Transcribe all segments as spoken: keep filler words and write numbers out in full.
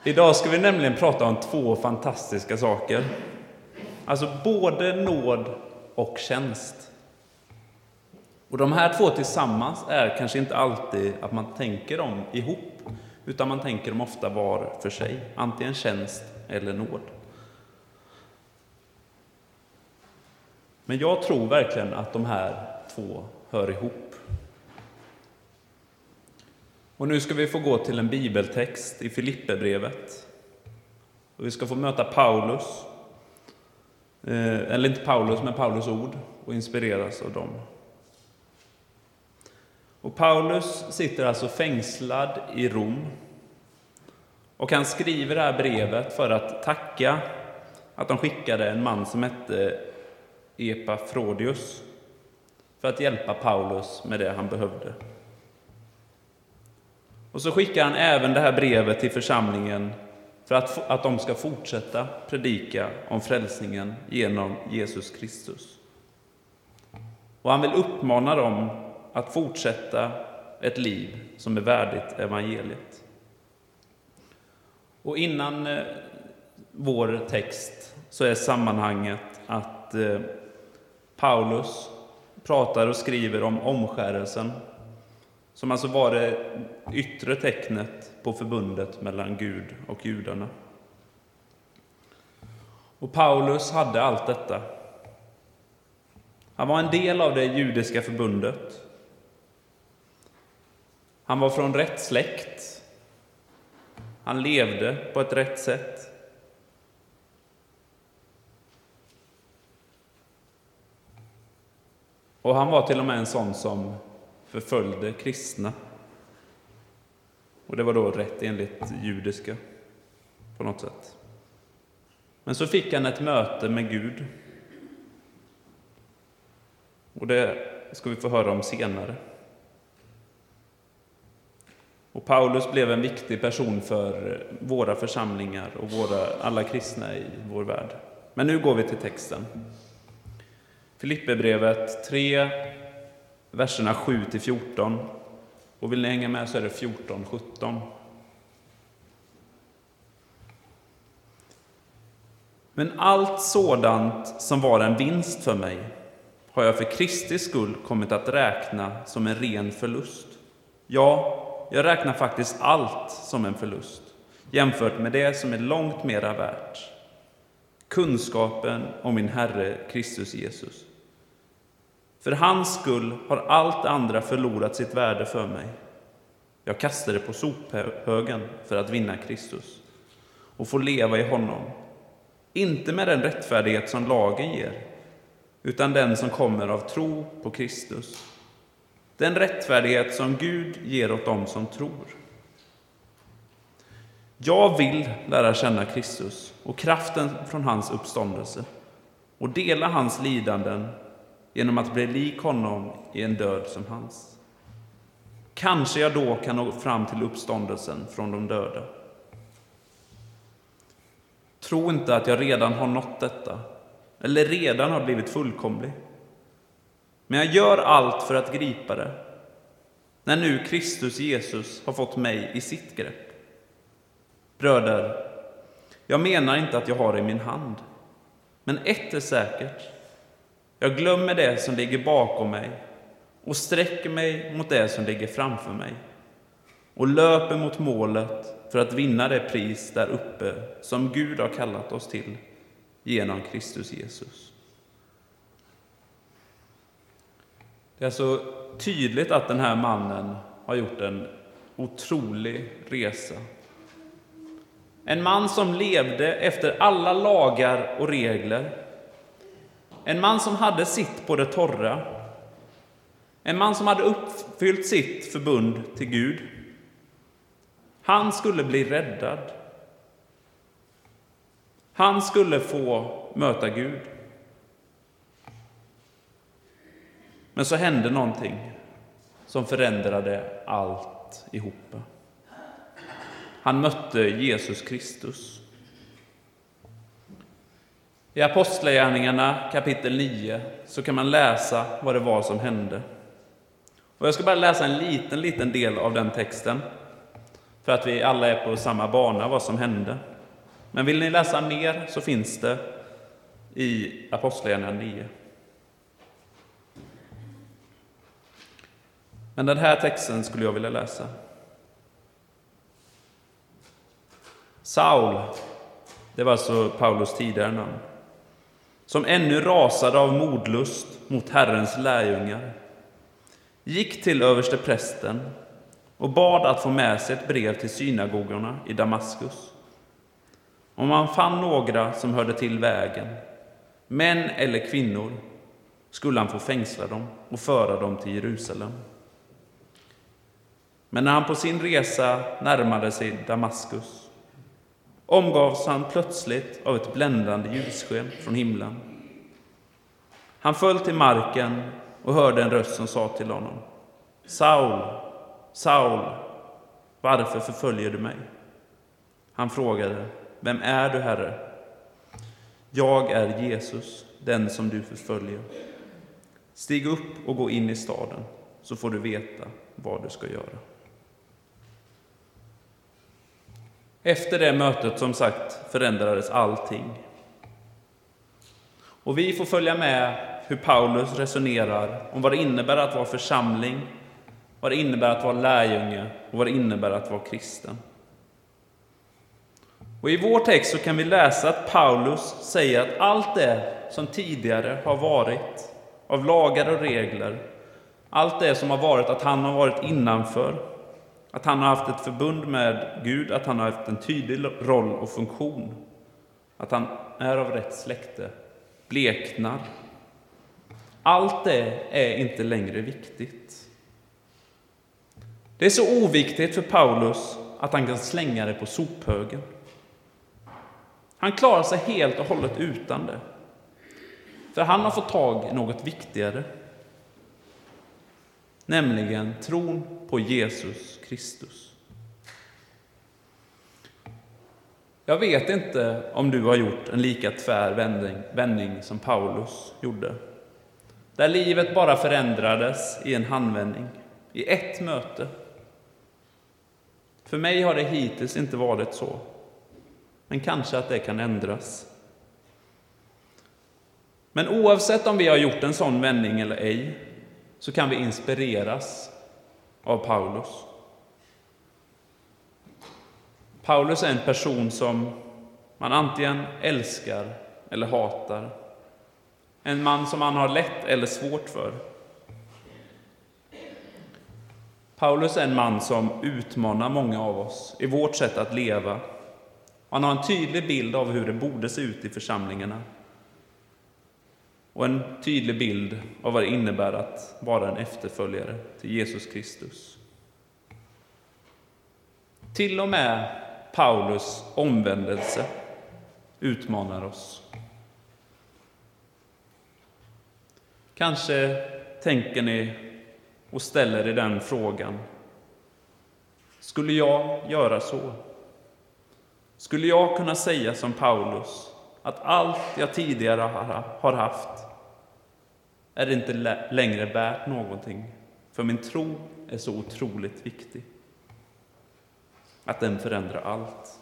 Idag ska vi nämligen prata om två fantastiska saker. Alltså både nåd och tjänst. Och de här två tillsammans är kanske inte alltid att man tänker dem ihop, utan man tänker dem ofta var för sig, antingen tjänst eller nåd. Men jag tror verkligen att de här två hör ihop. Och nu ska vi få gå till en bibeltext i Filipperbrevet. Och vi ska få möta Paulus, eh, eller inte Paulus, men Paulus ord, och inspireras av dem. Och Paulus sitter alltså fängslad i Rom. Och han skriver det här brevet för att tacka att de skickade en man som hette Epafroditus för att hjälpa Paulus med det han behövde. Och så skickar han även det här brevet till församlingen för att, att de ska fortsätta predika om frälsningen genom Jesus Kristus. Och han vill uppmana dem att fortsätta ett liv som är värdigt evangeliet. Och innan eh, vår text så är sammanhanget att eh, Paulus pratar och skriver om omskärelsen, som alltså var det yttre tecknet på förbundet mellan Gud och judarna. Och Paulus hade allt detta. Han var en del av det judiska förbundet. Han var från rätt släkt. Han levde på ett rätt sätt. Och han var till och med en sån som förföljde kristna. Och det var då rätt enligt judiska på något sätt. Men så fick han ett möte med Gud. Och det ska vi få höra om senare. Och Paulus blev en viktig person för våra församlingar och våra, alla kristna i vår värld. Men nu går vi till texten. Filipperbrevet tre, verserna sju till fjorton. Och vill ni hänga med så är det fjorton sjutton. Men allt sådant som var en vinst för mig har jag för Kristi skull kommit att räkna som en ren förlust. Ja, jag räknar faktiskt allt som en förlust jämfört med det som är långt mera värt. Kunskapen om min Herre Kristus Jesus. För hans skull har allt andra förlorat sitt värde för mig. Jag kastar det på sophögen för att vinna Kristus och få leva i honom. Inte med den rättfärdighet som lagen ger, utan den som kommer av tro på Kristus. Den rättfärdighet som Gud ger åt dem som tror. Jag vill lära känna Kristus och kraften från hans uppståndelse och dela hans lidanden genom att bli lik honom i en död som hans. Kanske jag då kan nå fram till uppståndelsen från de döda. Tro inte att jag redan har nått detta eller redan har blivit fullkomlig. Men jag gör allt för att gripa det, när nu Kristus Jesus har fått mig i sitt grepp. Bröder, jag menar inte att jag har det i min hand, men ett är säkert. Jag glömmer det som ligger bakom mig och sträcker mig mot det som ligger framför mig och löper mot målet för att vinna det pris där uppe som Gud har kallat oss till genom Kristus Jesus. Det är så tydligt att den här mannen har gjort en otrolig resa. En man som levde efter alla lagar och regler. En man som hade sitt på det torra. En man som hade uppfyllt sitt förbund till Gud. Han skulle bli räddad. Han skulle få möta Gud. Men så hände någonting som förändrade allt ihop. Han mötte Jesus Kristus. I Apostlagärningarna kapitel nio så kan man läsa vad det var som hände. Och jag ska bara läsa en liten, liten del av den texten. för att vi alla är på samma bana vad som hände. Men vill ni läsa mer så finns det i Apostlagärningarna nio. Men den här texten skulle jag vilja läsa. Saul, det var alltså Paulus tidigare namn, som ännu rasade av modlust mot Herrens lärjungar, gick till översteprästen och bad att få med sig ett brev till synagogorna i Damaskus. Om man fann några som hörde till vägen, män eller kvinnor, skulle han få fängsla dem och föra dem till Jerusalem. Men när han på sin resa närmade sig Damaskus omgavs han plötsligt av ett bländande ljussken från himlen. Han föll till marken och hörde en röst som sa till honom: Saul, Saul, varför förföljer du mig? Han frågade: Vem är du, Herre? Jag är Jesus, den som du förföljer. Stig upp och gå in i staden, så får du veta vad du ska göra. Efter det mötet, som sagt, förändrades allting. Och vi får följa med hur Paulus resonerar om vad det innebär att vara församling, vad det innebär att vara lärjunge och vad det innebär att vara kristen. Och i vår text så kan vi läsa att Paulus säger att allt det som tidigare har varit av lagar och regler, allt det som har varit att han har varit innanför, att han har haft ett förbund med Gud, att han har haft en tydlig roll och funktion, att han är av rätt släkte, bleknar. Allt det är inte längre viktigt. Det är så oviktigt för Paulus att han kan slänga det på sophögen. Han klarar sig helt och hållet utan det. För han har fått tag i något viktigare. Nämligen tron på Jesus Kristus. Jag vet inte om du har gjort en lika tvär vändning, vändning som Paulus gjorde. Där livet bara förändrades i en handvändning, i ett möte. För mig har det hittills inte varit så. Men kanske att det kan ändras. Men oavsett om vi har gjort en sån vändning eller ej, så kan vi inspireras av Paulus. Paulus är en person som man antingen älskar eller hatar. En man som man har lätt eller svårt för. Paulus är en man som utmanar många av oss i vårt sätt att leva. Han har en tydlig bild av hur det borde se ut i församlingarna. Och en tydlig bild av vad det innebär att vara en efterföljare till Jesus Kristus. Till och med Paulus omvändelse utmanar oss. Kanske tänker ni och ställer er den frågan: skulle jag göra så? Skulle jag kunna säga som Paulus att allt jag tidigare har haft är inte längre värt någonting, för min tro är så otroligt viktig att den förändrar allt.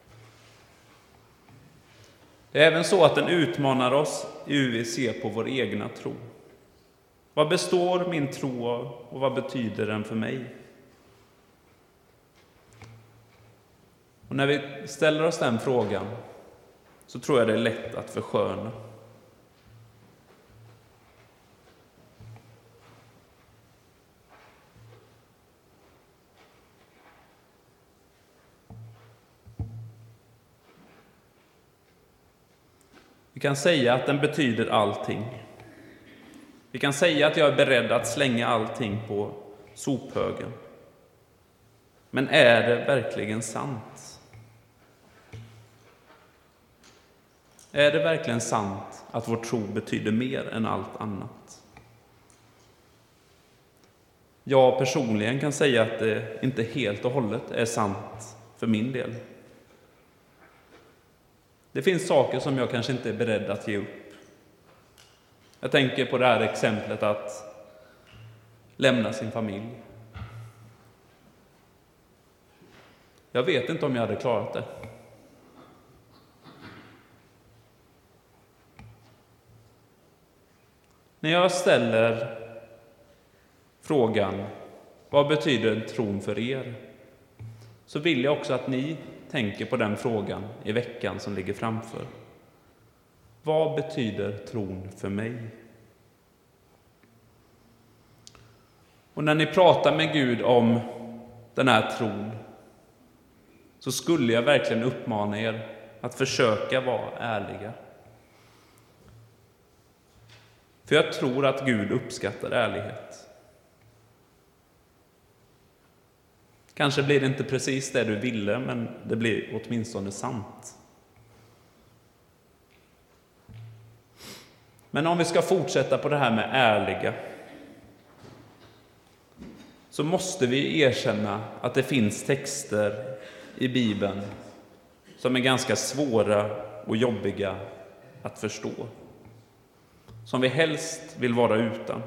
Det är även så att den utmanar oss i hur vi ser på vår egna tro. Vad består min tro av och vad betyder den för mig? Och när vi ställer oss den frågan så tror jag det är lätt att försköna. Vi kan säga att den betyder allting. Vi kan säga att jag är beredd att slänga allting på sophögen. Men är det verkligen sant? Är det verkligen sant att vår tro betyder mer än allt annat? Jag personligen kan säga att det inte helt och hållet är sant för min del. Det finns saker som jag kanske inte är beredd att ge upp. Jag tänker på det här exemplet att lämna sin familj. Jag vet inte om jag hade klarat det. När jag ställer frågan, vad betyder tron för er? Så vill jag också att ni tänker på den frågan i veckan som ligger framför. Vad betyder tron för mig? Och när ni pratar med Gud om den här tron, så skulle jag verkligen uppmana er att försöka vara ärliga. För jag tror att Gud uppskattar ärlighet. Kanske blir det inte precis det du ville, men det blir åtminstone sant. Men om vi ska fortsätta på det här med ärliga, så måste vi erkänna att det finns texter i Bibeln som är ganska svåra och jobbiga att förstå. Som vi helst vill vara utan.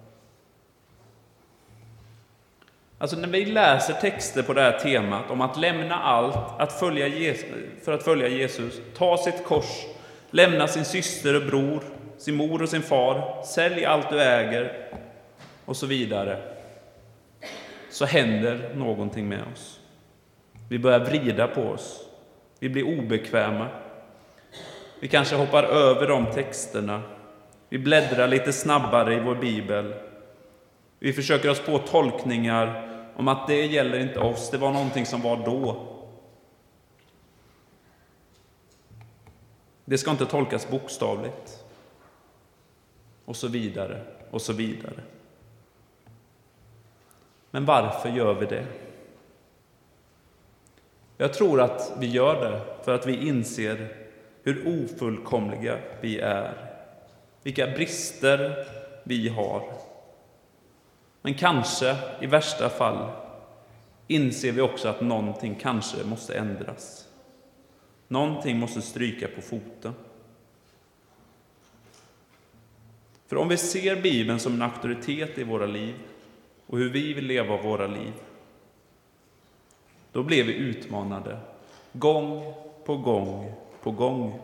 Alltså när vi läser texter på det här temat om att lämna allt att följa Jesus, för att följa Jesus, ta sitt kors, lämna sin syster och bror, sin mor och sin far, sälj allt du äger och så vidare, så händer någonting med oss. Vi börjar vrida på oss. Vi blir obekväma. Vi kanske hoppar över de texterna. Vi bläddrar lite snabbare i vår bibel. Vi försöker oss på tolkningar om att det gäller inte oss, det var någonting som var då. Det ska inte tolkas bokstavligt. Och så vidare, och så vidare. Men varför gör vi det? Jag tror att vi gör det för att vi inser hur ofullkomliga vi är. Vilka brister vi har. Men kanske, i värsta fall, inser vi också att någonting kanske måste ändras. Någonting måste stryka på foten. För om vi ser Bibeln som en auktoritet i våra liv och hur vi vill leva våra liv, då blir vi utmanade gång på gång på gång.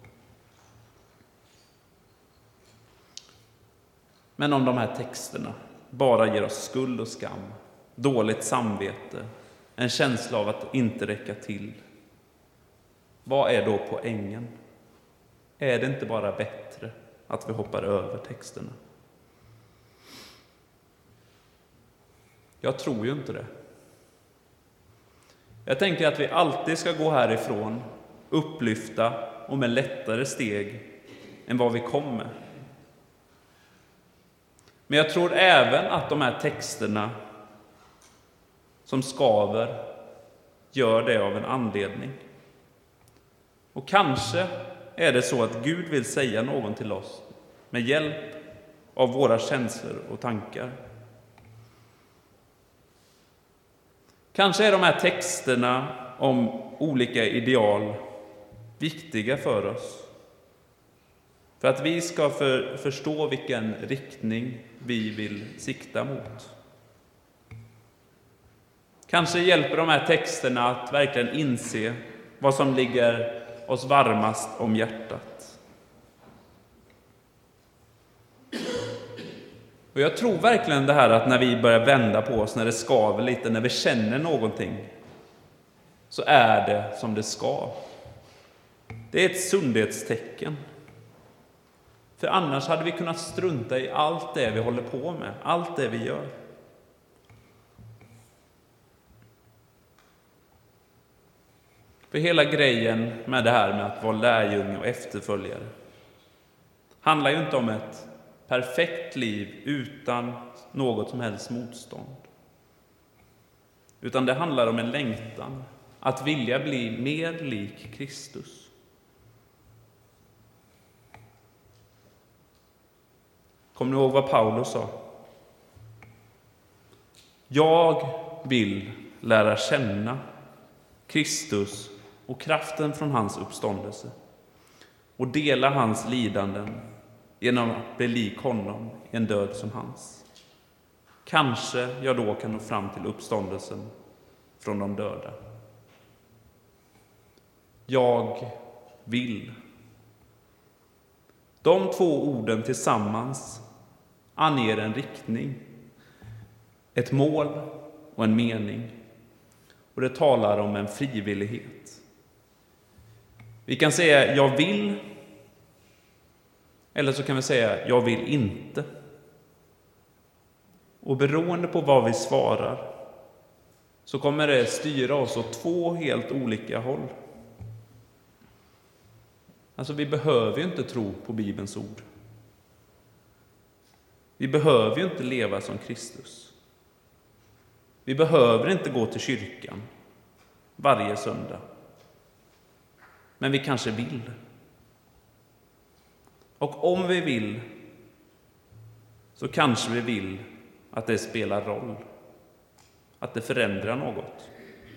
Men om de här texterna bara ger oss skuld och skam, dåligt samvete, en känsla av att inte räcka till, vad är då poängen? Är det inte bara bättre att vi hoppar över texterna? Jag tror ju inte det. Jag tänker att vi alltid ska gå härifrån upplyfta och med lättare steg än vad vi kommer. Men jag tror även att de här texterna som skaver gör det av en anledning. Och kanske är det så att Gud vill säga någon till oss med hjälp av våra känslor och tankar. Kanske är de här texterna om olika ideal viktiga för oss. För att vi ska för, förstå vilken riktning vi vill sikta mot. Kanske hjälper de här texterna att verkligen inse vad som ligger oss varmast om hjärtat. Och jag tror verkligen det här att när vi börjar vända på oss, när det skaver lite, när vi känner någonting, så är det som det ska. Det är ett sundhetstecken. För annars hade vi kunnat strunta i allt det vi håller på med, allt det vi gör. För hela grejen med det här med att vara lärjunge och efterföljare handlar ju inte om ett perfekt liv utan något som helst motstånd. Utan det handlar om en längtan att vilja bli mer lik Kristus. Kommer ni ihåg vad Paulus sa? Jag vill lära känna Kristus och kraften från hans uppståndelse och dela hans lidanden genom att bli lik honom i en död som hans. Kanske jag då kan nå fram till uppståndelsen från de döda. jag vill. De två orden tillsammans anger en riktning, ett mål och en mening. Och det talar om en frivillighet. Vi kan säga jag vill, eller så kan vi säga jag vill inte. Och beroende på vad vi svarar så kommer det styra oss åt två helt olika håll. Alltså vi behöver ju inte tro på Bibelns ord. Vi behöver ju inte leva som Kristus. Vi behöver inte gå till kyrkan varje söndag. Men vi kanske vill. Och om vi vill så kanske vi vill att det spelar roll. Att det förändrar något.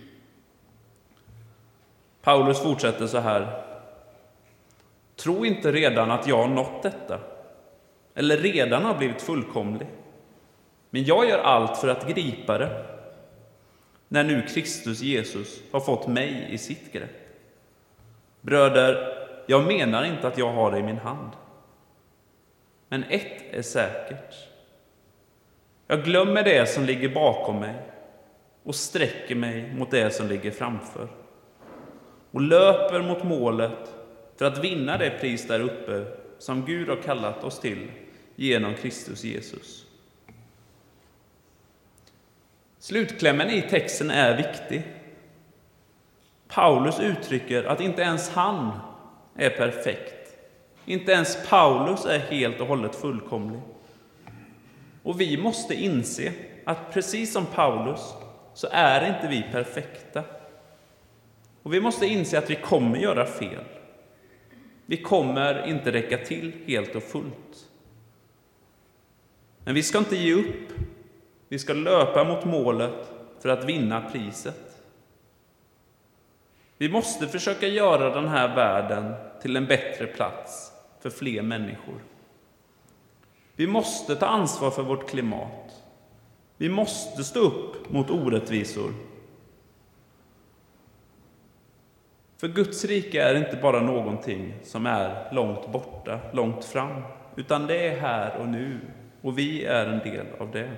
Paulus fortsätter så här. Tro inte redan att jag har nått detta. Eller redan har blivit fullkomlig. Men jag gör allt för att gripa det. När nu Kristus Jesus har fått mig i sitt grepp. Bröder, jag menar inte att jag har det i min hand. Men ett är säkert. Jag glömmer det som ligger bakom mig och sträcker mig mot det som ligger framför. Och löper mot målet för att vinna det pris där uppe som Gud har kallat oss till genom Kristus Jesus. Slutklämmen i texten är viktig. Paulus uttrycker att inte ens han är perfekt. Inte ens Paulus är helt och hållet fullkomlig. Och vi måste inse att precis som Paulus så är inte vi perfekta. Och vi måste inse att vi kommer göra fel. Vi kommer inte räcka till helt och fullt. Men vi ska inte ge upp. Vi ska löpa mot målet för att vinna priset. Vi måste försöka göra den här världen till en bättre plats för fler människor. Vi måste ta ansvar för vårt klimat. Vi måste stå upp mot orättvisor. För Guds rike är inte bara någonting som är långt borta, långt fram, utan det är här och nu, och vi är en del av det.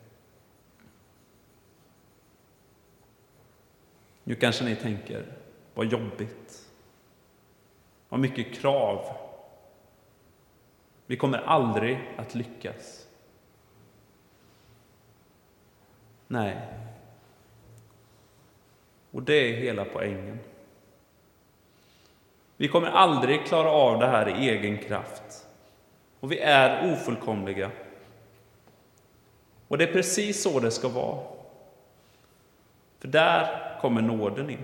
Nu kanske ni tänker, vad jobbigt. Vad mycket krav. Vi kommer aldrig att lyckas. Nej. Och det är hela poängen. Vi kommer aldrig klara av det här i egen kraft. Och vi är ofullkomliga. Och det är precis så det ska vara. För där kommer nåden in.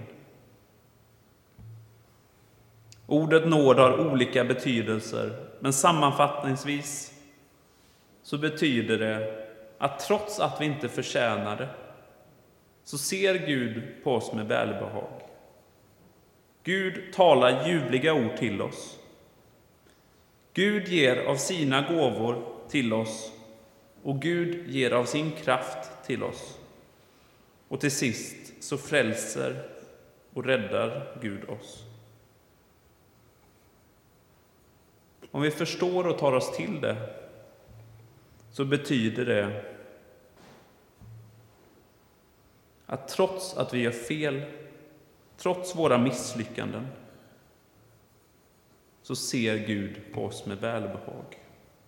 Ordet nåd har olika betydelser, men sammanfattningsvis så betyder det att trots att vi inte förtjänar det så ser Gud på oss med välbehag. Gud talar ljuvliga ord till oss. Gud ger av sina gåvor till oss och Gud ger av sin kraft till oss. Och till sist så frälser och räddar Gud oss. Om vi förstår och tar oss till det så betyder det att trots att vi gör fel, trots våra misslyckanden, så ser Gud på oss med välbehag.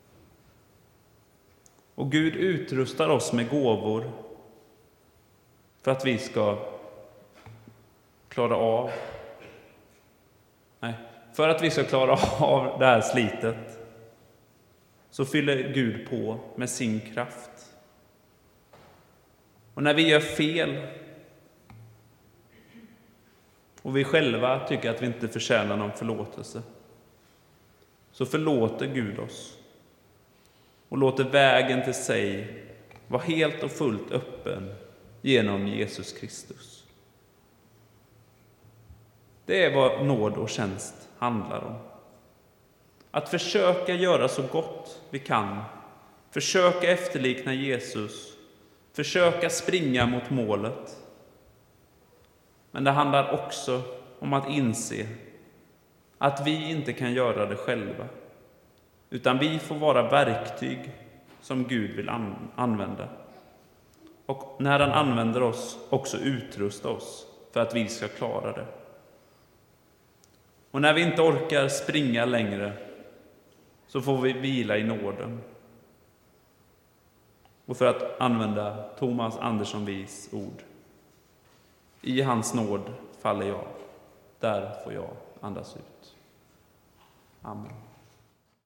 Och Gud utrustar oss med gåvor för att vi ska klara av nej, för att vi ska klara av det här slitet, så fyller Gud på med sin kraft. Och när vi gör fel och vi själva tycker att vi inte förtjänar någon förlåtelse, så förlåter Gud oss och låter vägen till sig vara helt och fullt öppen genom Jesus Kristus. Det är vad nåd och tjänst handlar om. Att försöka göra så gott vi kan. Försöka efterlikna Jesus. Försöka springa mot målet. Men det handlar också om att inse att vi inte kan göra det själva, utan vi får vara verktyg som Gud vill an- använda. Och när han använder oss, också utrusta oss för att vi ska klara det. Och när vi inte orkar springa längre, så får vi vila i nåden. Och för att använda Thomas Andersson Vis ord: i hans nåd faller jag, där får jag andas ut. Amen.